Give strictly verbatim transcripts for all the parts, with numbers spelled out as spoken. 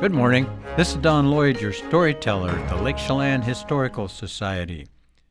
Good morning. This is Don Lloyd, your storyteller at the Lake Chelan Historical Society.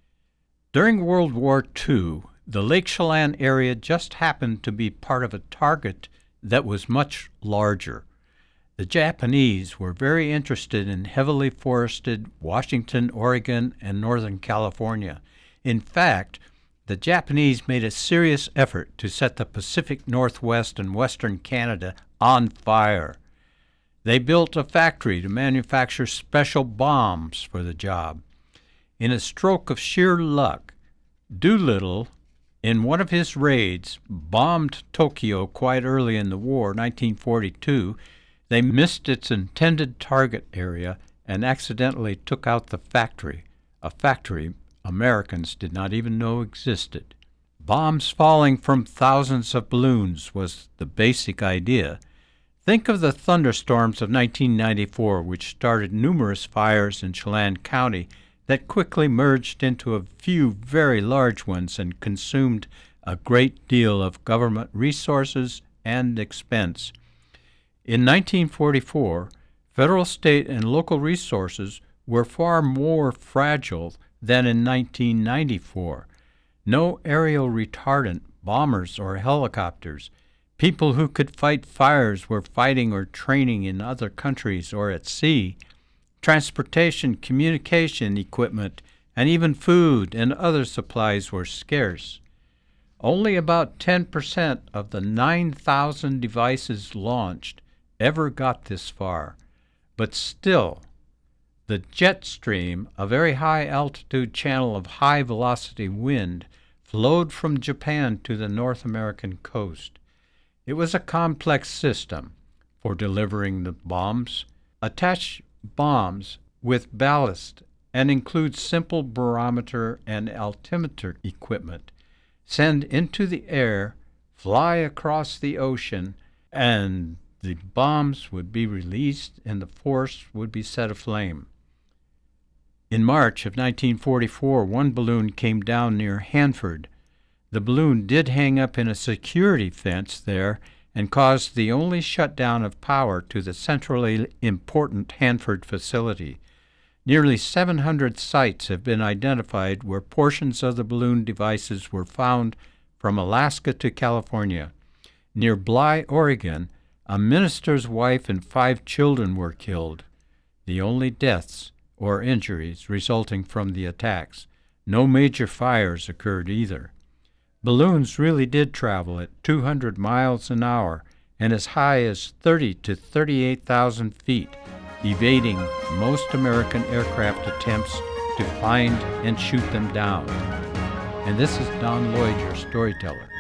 During World War Two, the Lake Chelan area just happened to be part of a target that was much larger. The Japanese were very interested in heavily forested Washington, Oregon, and Northern California. In fact, the Japanese made a serious effort to set the Pacific Northwest and Western Canada on fire. They built a factory to manufacture special bombs for the job. In a stroke of sheer luck, Doolittle, in one of his raids, bombed Tokyo quite early in the war, nineteen forty-two. They missed its intended target area and accidentally took out the factory, a factory Americans did not even know existed. Bombs falling from thousands of balloons was the basic idea. Think of the thunderstorms of nineteen ninety-four, which started numerous fires in Chelan County that quickly merged into a few very large ones and consumed a great deal of government resources and expense. In nineteen forty-four, federal, state, and local resources were far more fragile than in nineteen ninety-four. No aerial retardant, bombers, or helicopters. People who could fight fires were fighting or training in other countries or at sea. Transportation, communication equipment, and even food and other supplies were scarce. Only about ten percent of the nine thousand devices launched ever got this far. But still, the jet stream, a very high-altitude channel of high-velocity wind, flowed from Japan to the North American coast. It was a complex system for delivering the bombs. Attach bombs with ballast and include simple barometer and altimeter equipment. Send into the air, fly across the ocean, and the bombs would be released and the force would be set aflame. In March of nineteen forty-four, one balloon came down near Hanford. The balloon did hang up in a security fence there and caused the only shutdown of power to the centrally important Hanford facility. Nearly seven hundred sites have been identified where portions of the balloon devices were found from Alaska to California. Near Bly, Oregon, a minister's wife and five children were killed, the only deaths or injuries resulting from the attacks. No major fires occurred either. Balloons really did travel at two hundred miles an hour and as high as thirty to thirty-eight thousand feet, evading most American aircraft attempts to find and shoot them down. And this is Don Lloyd, your storyteller.